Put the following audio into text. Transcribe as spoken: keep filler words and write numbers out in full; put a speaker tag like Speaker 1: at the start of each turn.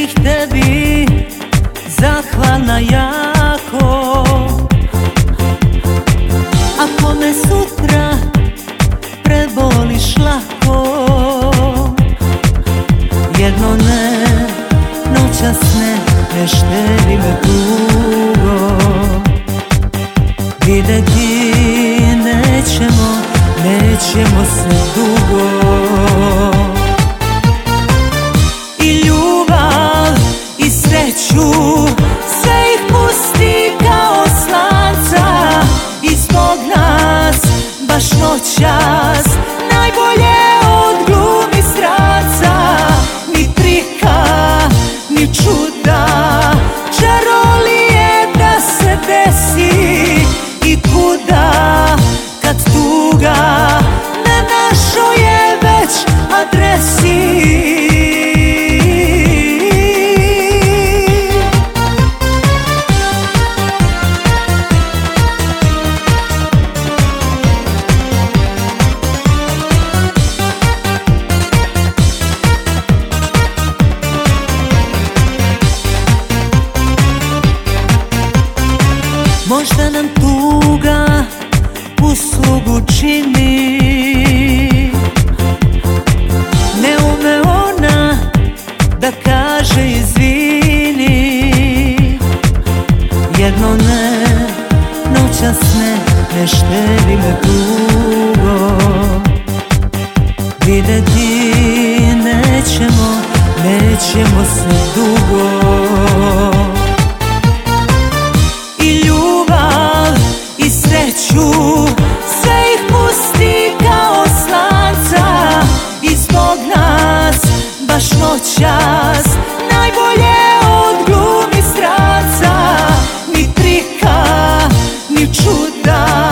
Speaker 1: bih tebi zahvalna jako. Ako me sutra preboliš lako, jedno ne, noćas ne, ne štedi me dugo. Videti nećemo, nećemo se dugo. I ljubav i sreću, sve ih pusti kao slanca. I zbog nas baš noćas najbolje od glumi stranca. Ni trika, ni čuda, čarolije da se desi. I kuda kad tuga na našoj je već adresi. Možda nam tuga uslugu čini, ne ume ona da kaže izvini. Jedno ne, noćas ne, ne štedi me dugo. Videti nećemo, nećemo se dugo. I sreću, sve ih pusti kao slanca. I zbog nas baš noćas najbolje od glumi stranca. Ni trika, ni čuda,